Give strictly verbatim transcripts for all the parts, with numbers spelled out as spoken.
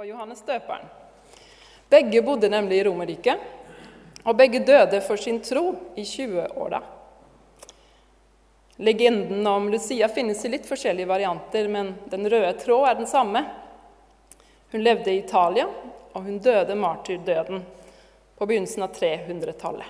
og Johannes døperen. Begge bodde nemlig i Romerriket, og begge døde for sin tro i tjue-åra. Legenden om Lucia finnes i litt forskjellige varianter, men den røde tråd er den samme. Hun levde i Italia, og hun døde martyrdøden på begynnelsen av trehundretallet.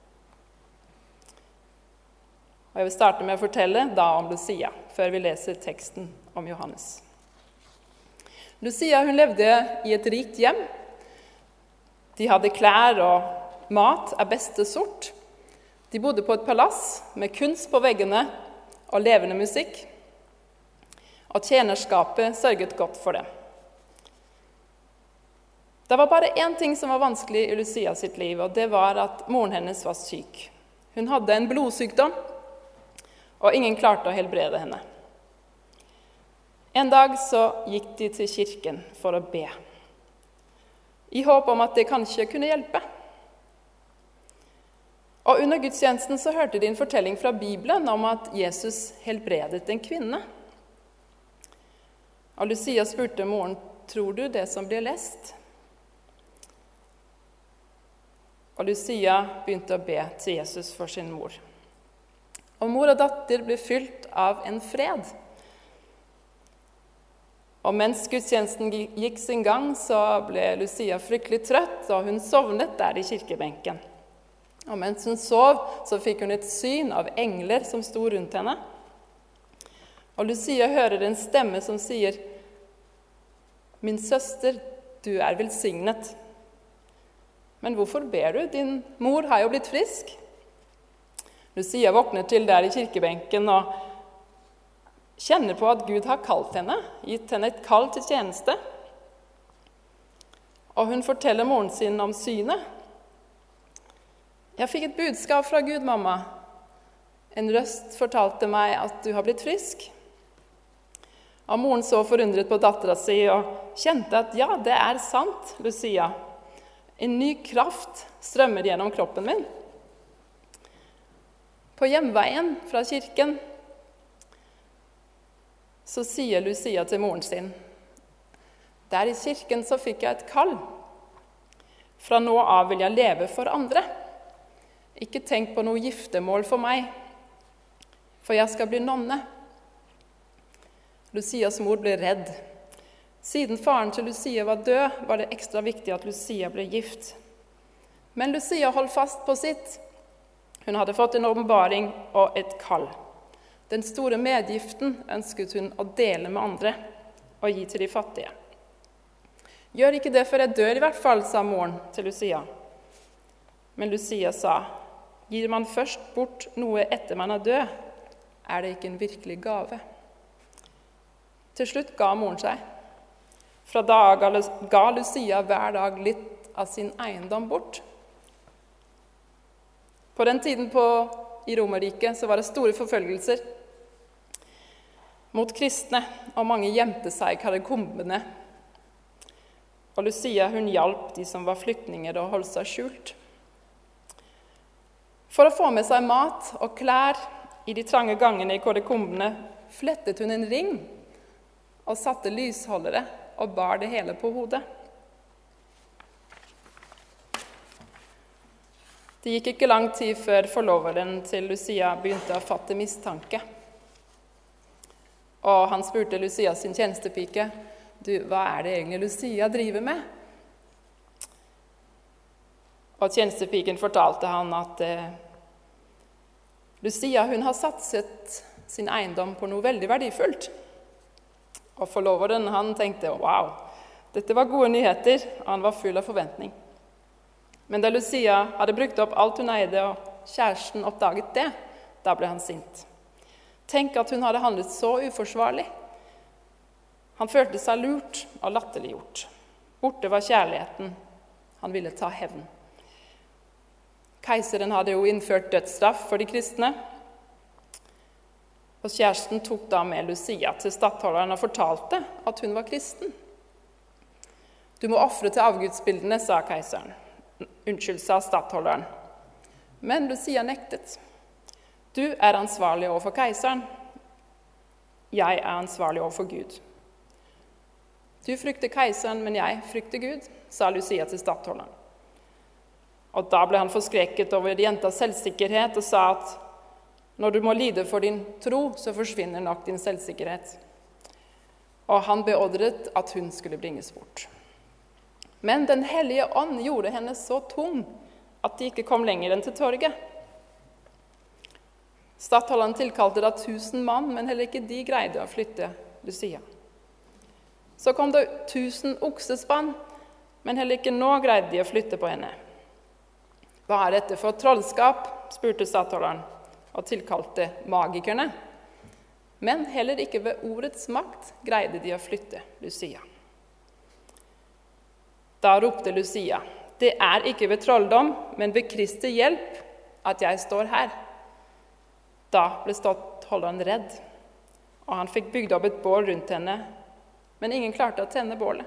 Og jeg vil starte med å fortelle da om Lucia, før vi leser teksten om Johannes. Lucia hun levde i et rikt hjem. De hadde klær og mat av beste sort. De bodde på et palass med kunst på veggene og levende musikk. Og tjenerskapet sørget godt for dem. Det var bare én ting som var vanskelig i Lucia sitt liv, og det var at moren hennes var syk. Hun hadde en blodsykdom, og ingen klarte å helbrede henne. En dag så gikk de til kirken for å be, i håp om at det kanskje kunne hjelpe. Og under gudstjenesten så hørte de en fortelling fra Bibelen om at Jesus helbredet en kvinne. Og Lucia spurte moren, tror du det som blir lest? Og Lucia begynte å be til Jesus for sin mor. Og mor og datter ble fylt av en fred. Og mens gudstjenesten gikk sin gang, så ble Lucia fryktelig trøtt, og hun sovnet der i kirkebenken. Og mens hun sov, så fikk hun et syn av engler som sto rundt henne. Og Lucia hører en stemme som sier, «Min søster, du er velsignet. Men hvorfor ber du? Din mor har jo blitt frisk.» Lucia våkner til der i kirkebenken og kjenner på at Gud har kalt henne, gitt henne et kall til tjeneste. Og hun forteller moren sin om synet. «Jeg fikk et budskap fra Gud, mamma. En røst fortalte meg at du har blitt frisk.» Og moren så forundret på datteren sin og kjente at ja, det er sant, Lucia. En ny kraft strømmer gjennom kroppen min. På hjemveien fra kirken så sier Lucia til moren sin, «Der i kirken så fikk jeg et kall. Fra nå av vil jeg leve for andre. Ikke tenk på noe giftemål for meg, for jeg skal bli nonne.» Lucias mor ble redd. Siden faren til Lucia var død, var det ekstra viktig at Lucia ble gift. Men Lucia holdt fast på sitt. Hun hadde fått en åpenbaring og et kall. Den store medgiften ønsket hun å dele med andre og gi til de fattige. «Gjør ikke det før jeg dør i hvert fall», sa moren til Lucia. Men Lucia sa, «Gir man først bort noe etter man er død, er det ikke en virkelig gave.» Til slutt ga moren seg. Fra da ga Lucia hver dag litt av sin eiendom bort. På den tiden på, i Romerriket så var det store forfølgelser mot kristne, og mange gjemte seg i katakombene. Og Lucia hun hjalp de som var flyktninger og holdt seg skjult. For å få med seg mat og klær i de trange gangene i katakombene flettet hun en ring og satte lysholdere og bar det hele på hodet. Det gikk ikke lang tid før forloveren til Lucia begynte å fatte mistanke. Og han spurte Lucia sin tjenestepike, «Du, hva er det egentlig Lucia driver med?» Og tjenestepiken fortalte han at eh, Lucia hun har satset sin eiendom på noe veldig verdifullt. Og forloveren han tenkte, «Wow, dette var gode nyheter», og han var full av forventning. Men da Lucia hadde brukt opp alt hun eide, og kjæresten oppdaget det, da ble han sint. Tenk at hun hadde handlet så uforsvarlig. Han følte seg lurt og latterliggjort. Borte var kjærligheten. Han ville ta hevn. Keiseren hadde jo innført dødsstraff for de kristne. Og kjæresten tok da med Lucia til stattholderen og fortalte at hun var kristen. «Du må offre til avgudsbildene», sa keiseren. «Unnskyld», sa stattholderen. Men Lucia nektet. «Du er ansvarlig overfor keiseren. Jeg er ansvarlig overfor Gud.» Du frykter keiseren, men jeg frykter Gud, sa Lucia til stattholderen. Og da ble han forskrekket over jentas selvsikkerhet og sa at når du må lide for din tro, så forsvinner nok din selvsikkerhet. Og han beordret at hun skulle bringes bort. Men den hellige ånd gjorde henne så tung at de ikke kom lenger enn til torget. Stattholderen tilkalte da tusen mann, men heller ikke de greide å flytte Lucia. Så kom det tusen oksespann, men heller ikke nå greide de å flytte på henne. Hva er dette for trollskap, spurte stattholderen, og tilkalte magikerne. Men heller ikke ved ordets makt greide de å flytte Lucia. Da ropte Lucia, det er ikke ved trolldom, men ved Kristi hjelp at jeg står her. Da ble stattholderen redd, og han fikk bygd opp et bål rundt henne, men ingen klarte å tenne bålet.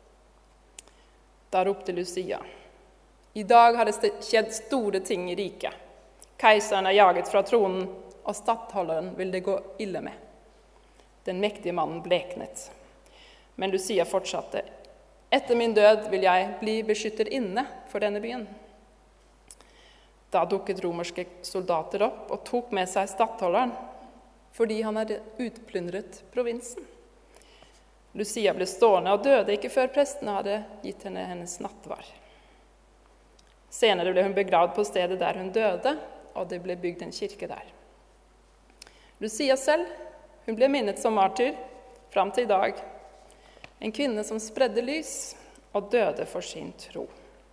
Da ropte Lucia, i dag har det skjedd store ting i riket. Keiseren er jaget fra tronen, og stattholderen vil det gå ille med. Den mektige mannen bleknet. Men Lucia fortsatte, etter min død vil jeg bli beskyttet inne for denne byen. Da dukket romerske soldater opp og tok med seg stattholderen, fordi han hadde utplyndret provinsen. Lucia ble stående og døde ikke før prestene hadde gitt henne hennes nattvard. Senere ble hun begravd på stedet der hun døde, og det ble bygd en kirke der. Lucia selv, hun ble minnet som martyr fram til i dag. En kvinne som spredde lys og døde for sin tro.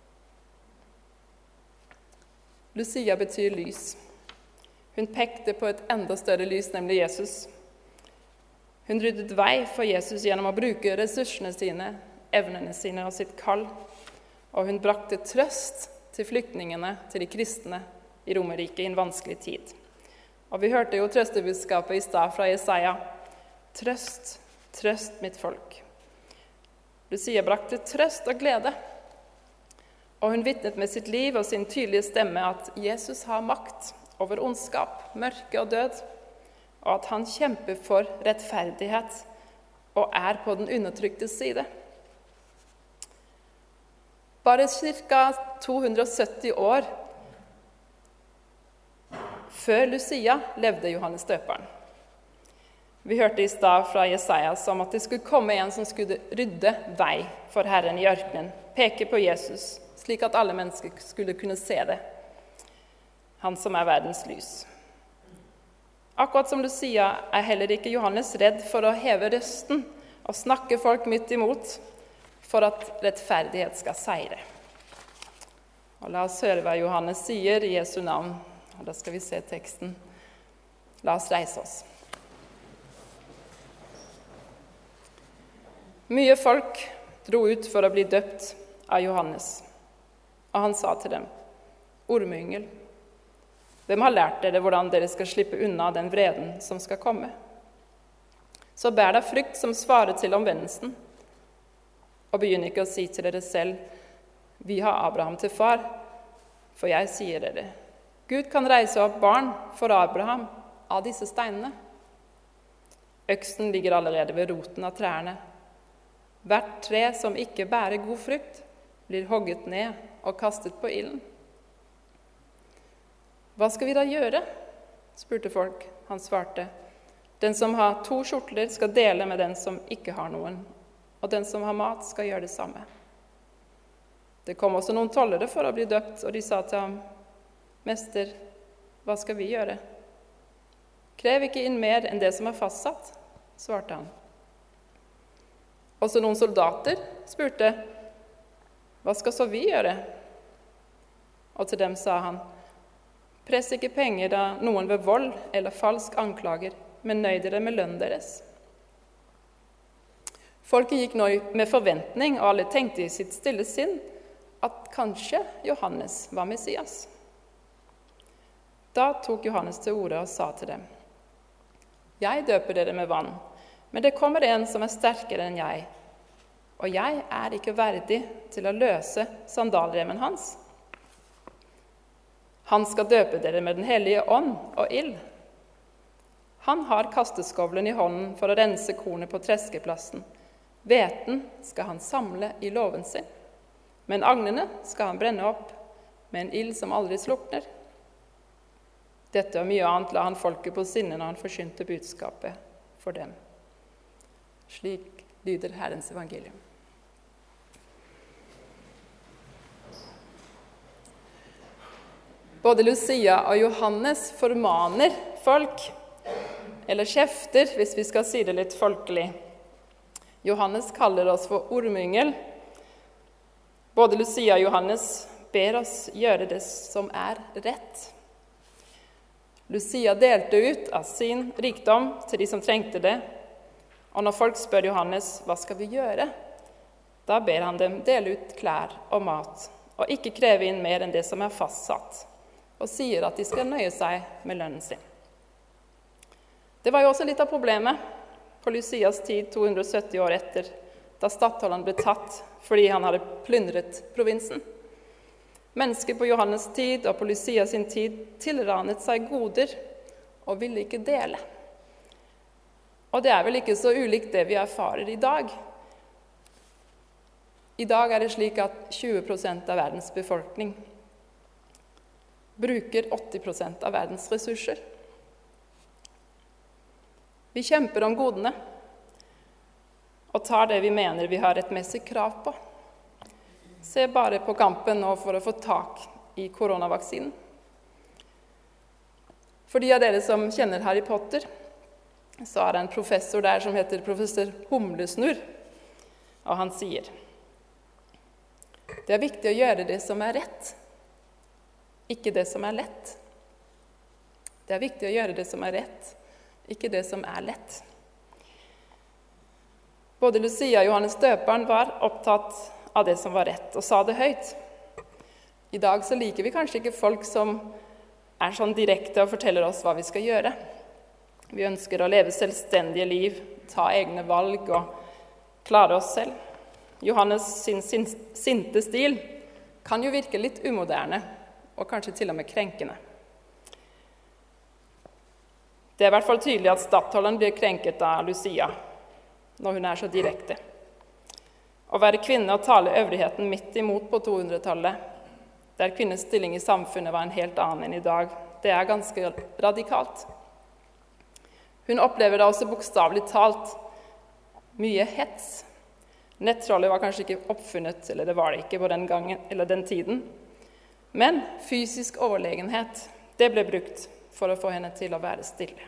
Lucia betyr lys. Hun pekte på et enda større lys, nemlig Jesus. Hun ryddet vei for Jesus gjennom å bruke ressursene sine, evnene sine og sitt kall. Og hun brakte trøst til flyktningene, til de kristne i Romerriket i en vanskelig tid. Og vi hørte jo trøstebudskapet i stad fra Jesaja. Trøst, trøst mitt folk. Lucia brakte trøst og glede. Og hun vitnet med sitt liv og sin tydelige stemme at Jesus har makt over ondskap, mørke og død, og at han kjemper for rettferdighet og er på den undertrykte side. Bare ca. to hundre og sytti år før Lucia levde Johannes døperen. Vi hørte i stad fra Jesaja om at det skulle komme en som skulle rydde vei for Herren i ørkenen, peke på Jesus, slik at alle mennesker skulle kunne se det. Han som er verdens lys. Akkurat som Lucia er heller ikke Johannes redd for å heve røsten og snakke folk midt imot, for at rettferdighet skal seire. Og la oss høre hva Johannes sier i Jesu navn. Og da skal vi se teksten. La oss reise oss. Mye folk dro ut for å bli døpt av Johannes. Og han sa til dem, ormeyngel, hvem har lært dere hvordan dere skal slippe unna den vreden som skal komme? Så bær deg frykt som svarer til omvendelsen, og begynn ikke å si til dere selv, vi har Abraham til far, for jeg sier dere, Gud kan reise opp barn for Abraham av disse steinene. Øksen ligger allerede ved roten av trærne. Hvert tre som ikke bærer god frukt, blir hogget ned og kastet på ilden. Hva skal vi da gjøre? Spurte folk. Han svarte, den som har to skjortler skal dele med den som ikke har noen, og den som har mat skal gjøre det samme. Det kom også noen tollere for å bli døpt, og de sa til ham, Mester, hva skal vi gjøre? Krev ikke inn mer enn det som er fastsatt, svarte han. Også noen soldater spurte, hva skal så vi gjøre? Og til dem sa han, press ikke penger da noen ved vold eller falsk anklager, men nøy dere med lønn deres. Folket gikk nå med forventning, og alle tenkte i sitt stille sinn at kanskje Johannes var Messias. Da tok Johannes til orde og sa til dem, jeg døper dere med vann, men det kommer en som er sterkere enn jeg, og jeg er ikke verdig til å løse sandalremmen hans. Han skal døpe dere med den hellige ånd og ild. Han har kasteskovlen i hånden for å rense kornet på treskeplassen, Hveten skal han samle i låven sin, men agnene skal han brenne opp med en ild som aldri slukner. Dette og mye annet la han folket på sinne når han forkynte budskapet for dem. Slik lyder Herrens evangelium. Både Lucia og Johannes formaner folk, eller kjefter, hvis vi skal si det litt folkelig. Johannes kaller oss for ormyngel. Både Lucia og Johannes ber oss gjøre det som er rett. Lucia delte ut av sin rikdom til de som trengte det, og når folk spør Johannes, hva skal vi gjøre? Da ber han dem dele ut klær og mat, og ikke kreve inn mer enn det som er fastsatt, og sier at de skal nøye seg med lønnen sin. Det var jo også litt av problemet på Lucias tid to hundre og sytti år etter, da stattholderen ble tatt fordi han hadde plyndret provinsen. Mennesker på Johannes tid og på Lucia sin tid tilranet seg goder og ville ikke dele. Og det er vel ikke så ulikt det vi erfarer i dag. I dag er det slik at tjue prosent av verdens befolkning bruker åtti prosent av verdens ressurser. Vi kjemper om godene og tar det vi mener vi har rettmessig krav på. Se bare på kampen nå for å få tak i koronavaksinen. For de av dere som kjenner Harry Potter, så er det en professor der som heter professor Humlesnurr, og han sier: det er viktig å gjøre det som er rett, ikke det som er lett. Det er viktig å gjøre det som er rett, ikke det som er lett. Både Lucia og Johannes døperen var opptatt av det som var rett, og sa det høyt. I dag så liker vi kanskje ikke folk som er sånn direkte og forteller oss hva vi skal gjøre. Vi ønsker å leve selvstendige liv, ta egne valg og klare oss selv. Johannes sin sinte stil kan jo virke litt umoderne, og kanskje til og med krenkende. Det er i hvert fall tydelig at stattholderen blir krenket av Lucia, når hun er så direkte. Å være kvinne og tale øvrigheten midt imot på to hundretallet, der kvinnens stilling i samfunnet var en helt annen enn i dag, det er ganske radikalt. Hun opplever da også bokstavelig talt mye hets. Nettrollet var kanskje ikke oppfunnet, eller det var det ikke på den gangen, eller den tiden. Men fysisk overlegenhet, det ble brukt for å få henne til å være stille.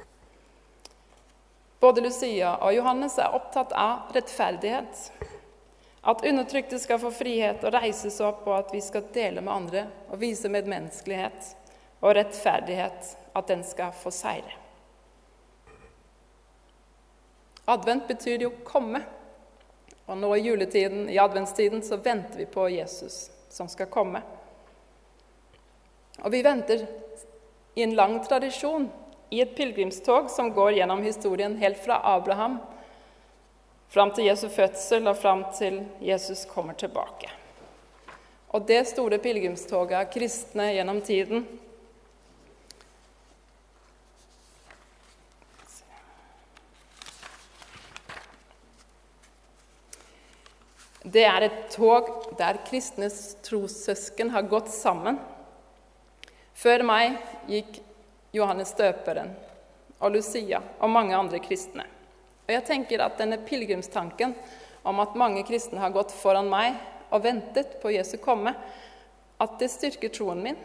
Både Lucia og Johannes er opptatt av rettferdighet. At undertrykte skal få frihet og reises opp, og at vi skal dele med andre og vise medmenneskelighet og rettferdighet, at den skal få seire. Advent betyr jo komme, og nå i juletiden, i adventstiden, så venter vi på Jesus som skal komme. Og vi venter i en lang tradisjon, i et pilgrimstog som går gjennom historien helt fra Abraham, fram til Jesu fødsel og fram til Jesus kommer tilbake. Og det store pilgrimstoget av kristne gjennom tiden, det er et tog der kristnes trossøsken har gått sammen. Før meg gikk Johannes døperen og Lucia og mange andre kristne. Og jeg tenker at denne pilgrimstanken om at mange kristne har gått foran meg og ventet på Jesu komme, at det styrker troen min.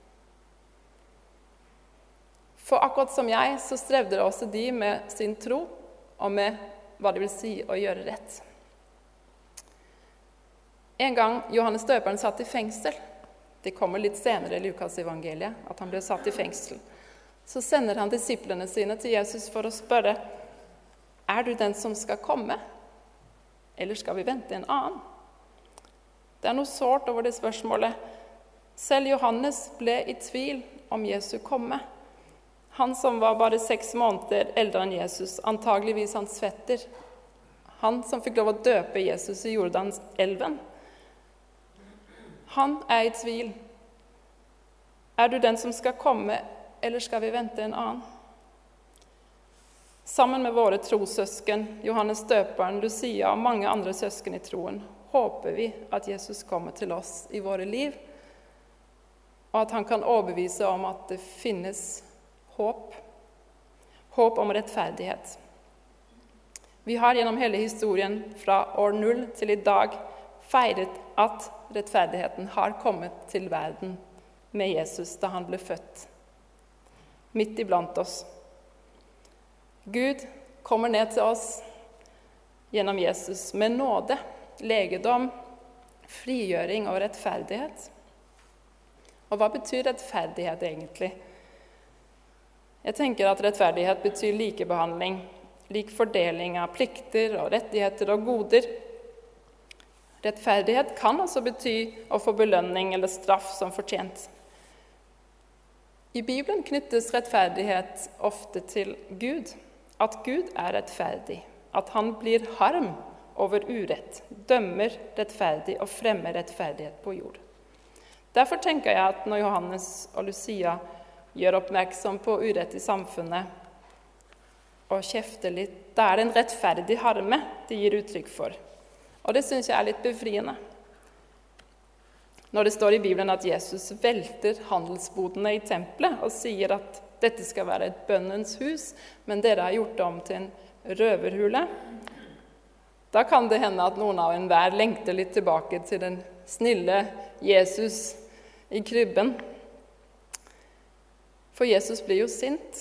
For akkurat som jeg, så strevde også de med sin tro og med hva det vil si å gjøre rett. En gang Johannes døperen satt i fengsel, det kommer litt senere i Lukas evangeliet, at han ble satt i fengsel, så sender han disiplene sine til Jesus for å spørre: er du den som skal komme, eller skal vi vente en annen? Det er noe sårt over det spørsmålet. Selv Johannes ble i tvil om Jesu komme. Han som var bare seks måneder eldre enn Jesus, antageligvis hans fetter. Han som fikk lov å døpe Jesus i Jordanselven. Han er i tvil. Er du den som skal komme, eller skal vi vente en annen? Sammen med våre trossøsken, Johannes Døperen, Lucia og mange andre søsken i troen, håper vi at Jesus kommer til oss i våre liv, og at han kan overbevise om at det finnes håp, håp om rettferdighet. Vi har gjennom hele historien fra år null til i dag feiret at rettferdigheten har kommet til verden med Jesus da han ble født, midt iblant oss. Gud kommer ned til oss gjennom Jesus med nåde, legedom, frigjøring og rettferdighet. Og hva betyr rettferdighet egentlig? Jeg tenker at rettferdighet betyr likebehandling, lik fordeling av plikter og rettigheter og goder. Rettferdighet kan også bety å få belønning eller straff som fortjent. I Bibelen knyttes rettferdighet ofte til Gud, at Gud er rettferdig, at han blir harm over urett, dømmer rettferdig og fremmer rettferdighet på jord. Derfor tenker jeg at når Johannes og Lucia gjør oppmerksom på urett i samfunnet og kjefter litt, da er det en rettferdig harme de gir uttrykk for. Og det synes jeg er litt befriende. Når det står i Bibelen at Jesus velter handelsbodene i tempelet og sier at dette skal være et bønnens hus, men dere har gjort det om til en røverhule, da kan det hende at noen av enhver lengter litt tilbake til den snille Jesus i krybben. For Jesus blir jo sint.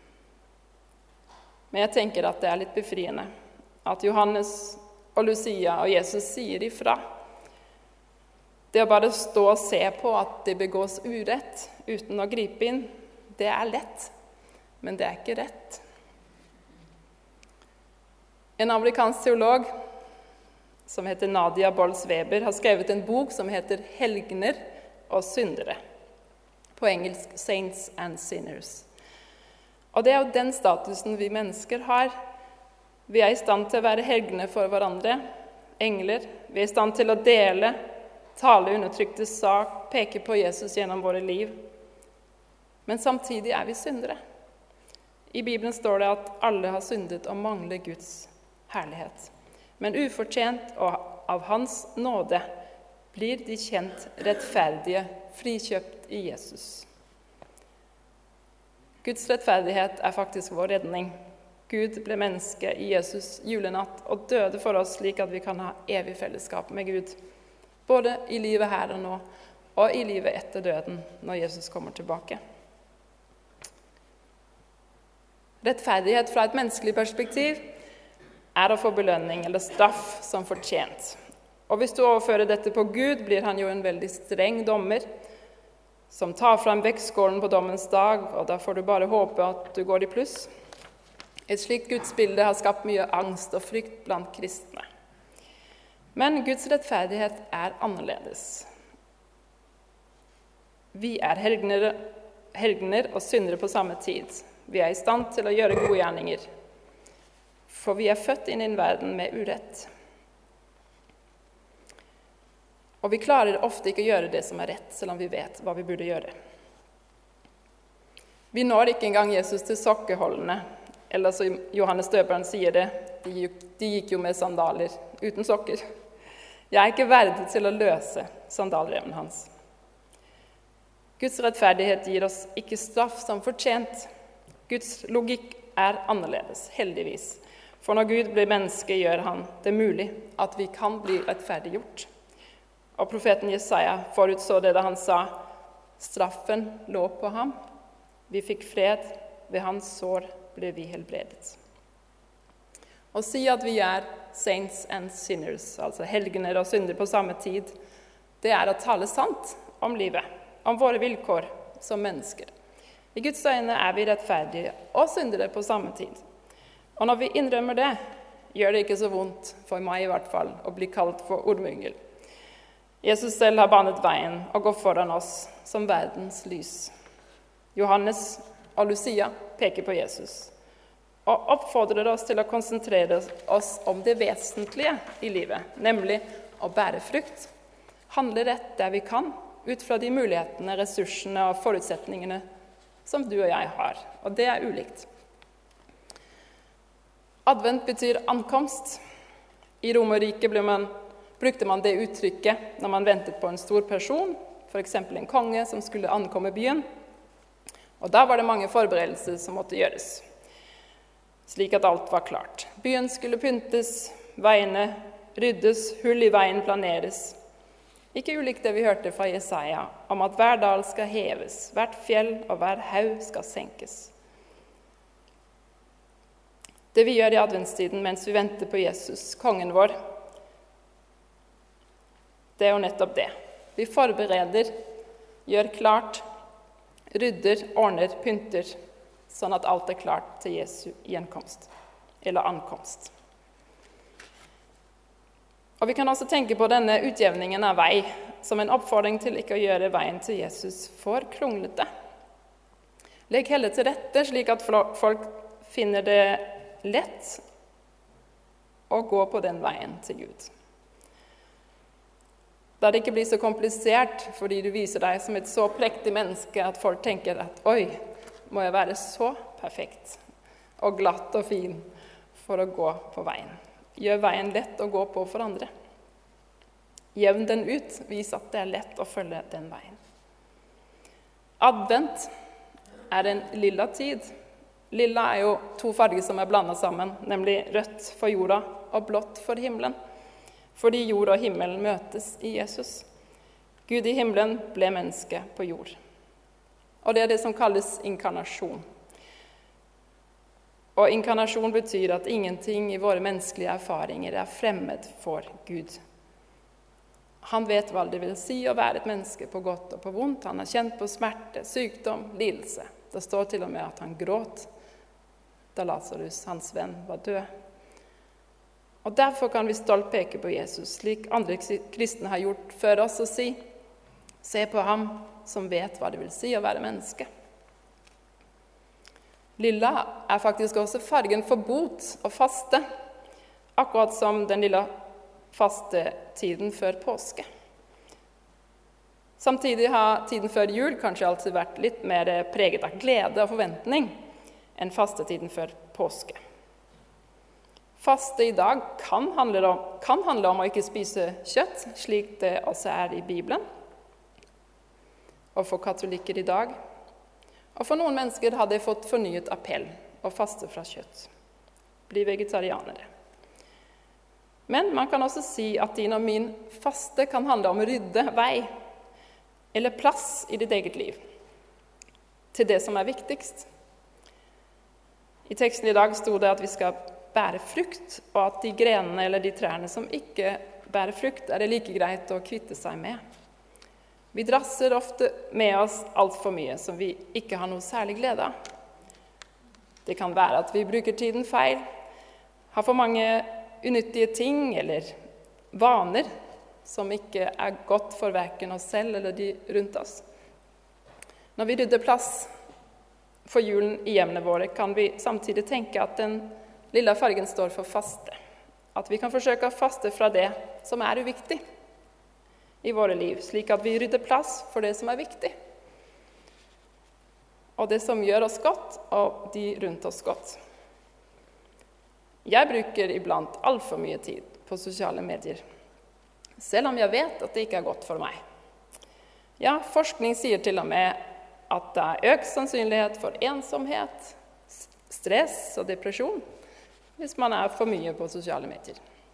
Men jeg tenker at det er litt befriende at Johannes og Lucia og Jesus sier ifra. Det å bare stå og se på at det begås urett uten å gripe inn, det er lett, men det er ikke rett. En amerikansk teolog som heter Nadia Bolz-Weber har skrevet en bok som heter Helgener og syndere, på engelsk Saints and Sinners. Og det er jo den statusen vi mennesker har. Vi er i stand til å være helgener for hverandre, engler. Vi er i stand til å dele, tale undertrykte sak, peke på Jesus gjennom våre liv. Men samtidig er vi syndere. I Bibelen står det at alle har syndet og mangler Guds herlighet. Men ufortjent og av hans nåde blir de kjent rettferdige, frikjøpt i Jesus. Guds rettferdighet er faktisk vår redning. Gud ble menneske i Jesus julenatt og døde for oss slik at vi kan ha evig fellesskap med Gud. Både i livet her og nå, og i livet etter døden, når Jesus kommer tilbake. Rettferdighet fra et menneskelig perspektiv er å få belønning eller straff som fortjent. Og hvis du overfører dette på Gud, blir han jo en veldig streng dommer, som tar frem vektskålen på dommens dag, og da får du bare håpe at du går i pluss. Et slikt gudsbilde har skapt mye angst og frykt blant kristne. Men Guds rettferdighet er annerledes. Vi er helgener, helgener og syndere på samme tid. Vi er i stand til å gjøre gode gjerninger, for vi er født inn i en verden med urett. Og vi klarer ofte ikke å gjøre det som er rett, selv om vi vet hva vi burde gjøre. Vi når ikke engang Jesus til sokkeholdene, eller så Johannes Døperen sier det, de gikk, de gikk jo med sandaler uten sokker. Jeg er ikke verdig til å løse sandalreven hans. Guds rettferdighet gir oss ikke straff som fortjent. Guds logikk er annerledes, heldigvis. For når Gud blir menneske, gjør han det mulig at vi kan bli rettferdiggjort. Og profeten Jesaja forutså det da han sa, straffen lå på ham. Vi fikk fred, ved hans sår ble vi helbredet. Å si at vi er saints and sinners, altså helgener og syndere på samme tid, det er å tale sant om livet, om våre vilkår som mennesker. I Guds øyne er vi rettferdige og syndere på samme tid. Og når vi innrømmer det, gjør det ikke så vondt, for meg i hvert fall, å bli kalt for ormyngel. Jesus selv har banet veien og går foran oss som verdens lys. Johannes og Lucia peker på Jesus og oppfordrer oss til å konsentrere oss om det vesentlige i livet, nemlig å bære frukt, handle rett der vi kan, ut fra de mulighetene, ressursene og forutsetningene som du og jeg har. Og det er ulikt. Advent betyr ankomst. I Romerriket ble man, brukte man det uttrykket når man ventet på en stor person, for eksempel en konge som skulle ankomme byen. Og da var det mange forberedelser som måtte gjøres, slik at alt var klart. Byen skulle pyntes, veiene ryddes, hull i veien planeres. Ikke ulikt det vi hørte fra Jesaja, om at hver dal skal heves, hvert fjell og hver haug skal senkes. Det vi gjør i adventstiden mens vi venter på Jesus, kongen vår, det er jo nettopp det. Vi forbereder, gjør klart, rydder, ordner, pynter, sånn at alt er klart til Jesu gjenkomst, eller ankomst. Og vi kan også tenke på denne utjevningen av vei som en oppfordring til ikke å gjøre veien til Jesus for kronglete. Legg heller til rette slik at folk finner det lett å gå på den veien til Gud. Da det ikke blir så komplisert fordi du viser deg som et så prektig menneske at folk tenker at oi, må jeg være så perfekt og glatt og fin for å gå på veien. Gjør veien lett å gå på for andre. Jevn den ut, vis at det er lett å følge den veien. Advent er en lilla tid. Lilla er jo to farger som er blandet sammen, nemlig rødt for jorda og blått for himmelen. Fordi jord og himmel møtes i Jesus. Gud i himmelen ble menneske på jord. Og det er det som kalles inkarnasjon. Og inkarnasjon betyr at ingenting i våre menneskelige erfaringer er fremmed for Gud. Han vet hva det vil si å være et menneske på godt og på vondt. Han har kjent på smerte, sykdom, lidelse. Det står til og med at han gråt da Lazarus, hans venn, var død. Og derfor kan vi stolt peke på Jesus, slik andre kristne har gjort før oss, og si, se på ham som vet hva det vil si å være menneske. Lilla er faktisk også fargen for bot og faste, akkurat som den lilla fastetiden før påske. Samtidig har tiden før jul kanskje alltid vært litt mer preget av glede og forventning enn fastetiden før påske. Faste i dag kan handle om, kan handle om å ikke spise kjøtt, slik det også er i Bibelen, og for katolikker i dag. Og for noen mennesker har det fått fornyet appell å faste fra kjøtt. Bli vegetarianere. Men man kan også si at din og min faste kan handle om å rydde vei eller plass i ditt eget liv til det som er viktigst. I teksten i dag stod det at vi skal bære frukt, og at de grenene eller de trærne som ikke bærer frukt, er det like greit å kvitte seg med. Vi drasser ofte med oss alt for mye som vi ikke har noe særlig glede av. Det kan være at vi bruker tiden feil, har for mange unyttige ting eller vaner som ikke er godt for hverken oss selv eller de rundt oss. Når vi rydder plass for julen i hjemmene våre, kan vi samtidig tenke at den lilla fargen står for faste. At vi kan forsøke å faste fra det som er uviktig i våre liv, slik at vi rydder plass for det som er viktig. Og det som gjør oss godt, og de rundt oss godt. Jeg bruker iblant alt for mye tid på sosiale medier, selv om jeg vet at det ikke er godt for meg. Ja, forskning sier til og med at det er økt sannsynlighet for ensomhet, stress og depresjon hvis man er for mye på sosiale medier.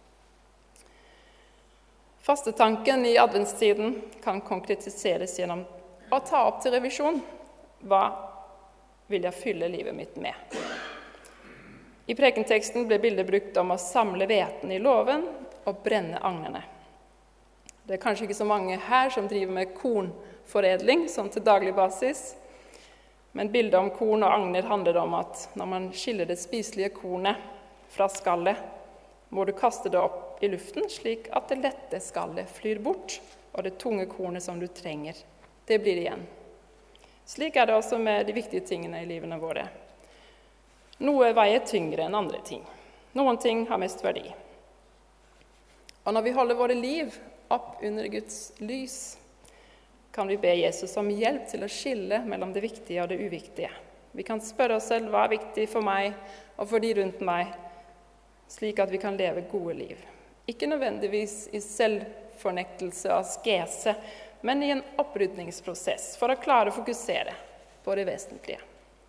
Fastetanken i adventstiden kan konkretiseres gjennom å ta opp til revisjon. Hva vil jeg fylle livet mitt med? I prekenteksten ble bildet brukt om å samle hveten i låven og brenne agnene. Det er kanskje ikke så mange her som driver med kornforedling, sånn til daglig basis, men bildet om korn og agner handler om at når man skiller det spiselige kornet fra skallet, må du kaste det opp i luften, slik at det lette skallet flyr bort, og det tunge kornet som du trenger, det blir igjen. Slik er det også med de viktige tingene i livene våre. Noe veier tyngre enn andre ting. Noen ting har mest verdi. Og når vi holder våre liv opp under Guds lys, kan vi be Jesus om hjelp til å skille mellom det viktige og det uviktige. Vi kan spørre oss selv hva er viktig for meg og for de rundt meg, slik at vi kan leve gode liv. Ikke nødvendigvis i selvfornektelse og askese, men i en opprydningsprosess for å klare å fokusere på det vesentlige.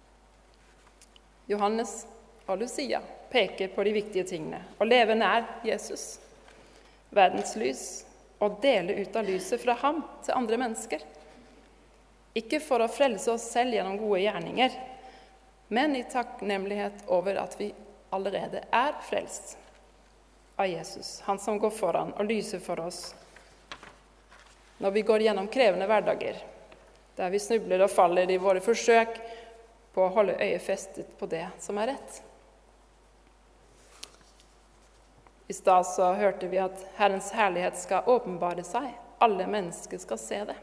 Johannes og Lucia peker på de viktige tingene, å leve nær Jesus, verdens lys, og dele ut av lyset fra ham til andre mennesker. Ikke for å frelse oss selv gjennom gode gjerninger, men i takknemlighet over at vi allerede er frelst av Jesus, han som går foran og lyser for oss når vi går gjennom krevende hverdager, der vi snubler og faller i våre forsøk på å holde øyet festet på det som er rett. I stad så hørte vi at Herrens herlighet skal åpenbare seg. Alle mennesker skal se det.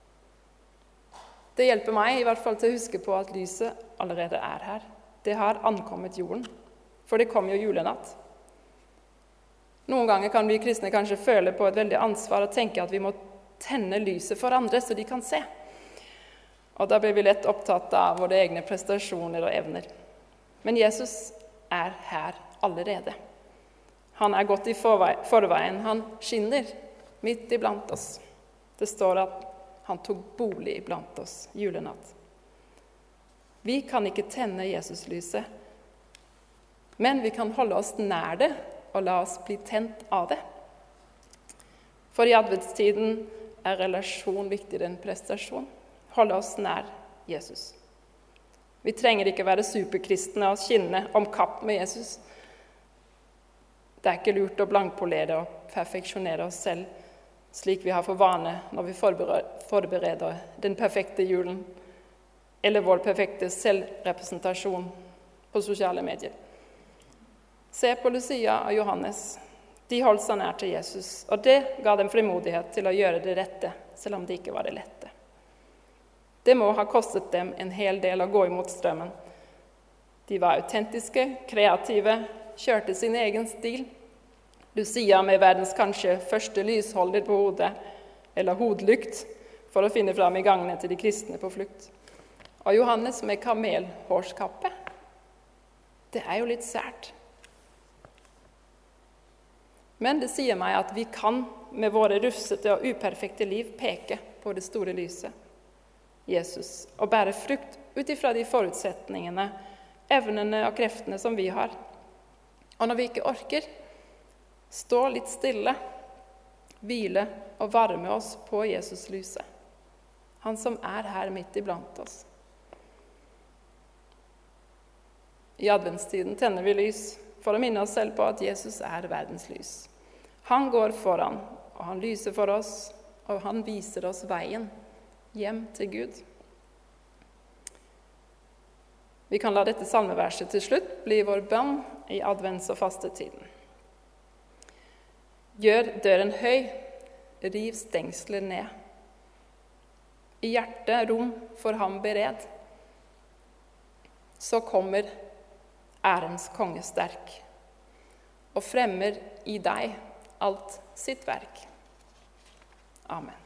Det hjelper meg i hvert fall til å huske på at lyset allerede er her. Det har ankommet jorden, for det kom jo julenatt. Noen ganger kan vi kristne kanskje føle på et veldig ansvar og tenke at vi må tenne lyset for andre så de kan se. Og da blir vi lett opptatt av våre egne prestasjoner og evner. Men Jesus er her allerede. Han er gått i forveien, han skinner midt iblant oss. Det står at han tok bolig blant oss julenatt. Vi kan ikke tenne Jesuslyset, men vi kan holde oss nær det og la oss bli tent av det. For i adventstiden er relasjon viktigere enn prestasjon. Holde oss nær Jesus. Vi trenger ikke være superkristne og skinne om kapp med Jesus. Det er ikke lurt å blankpolere og perfeksjonere oss selv, slik vi har for vane når vi forbereder den perfekte julen, eller vår perfekte selvrepresentasjon på sosiale medier. Se på Lucia og Johannes. De holdt seg nær til Jesus, og det ga dem frimodighet til å gjøre det rette, selv om det ikke var det lette. Det må ha kostet dem en hel del å gå imot strømmen. De var autentiske, kreative, kjørte sin egen stil. Lucia med verdens kanskje første lysholder på hodet, eller hodlykt, for å finne fram i gangene til de kristne på flukt. Og Johannes med kamelhårskappe. Det er jo litt sært. Men det sier meg at vi kan med våre rufsete og uperfekte liv peke på det store lyset, Jesus, og bære frukt ut ifra de forutsetningene, evnene og kreftene som vi har. Og når vi ikke orker, stå litt stille, hvile og varme oss på Jesuslyset, han som er her midt iblant oss. I adventstiden tenner vi lys for å minne oss selv på at Jesus er verdens lys. Han går foran, og han lyser for oss, og han viser oss veien hjem til Gud. Vi kan la dette salmeverset til slutt bli vår bønn i advents- og fastetiden. Gjør døren høy, riv stengsler ned. I hjertet rom for ham bered. Så kommer ærens konge sterk, og fremmer i deg alt sitt verk. Amen.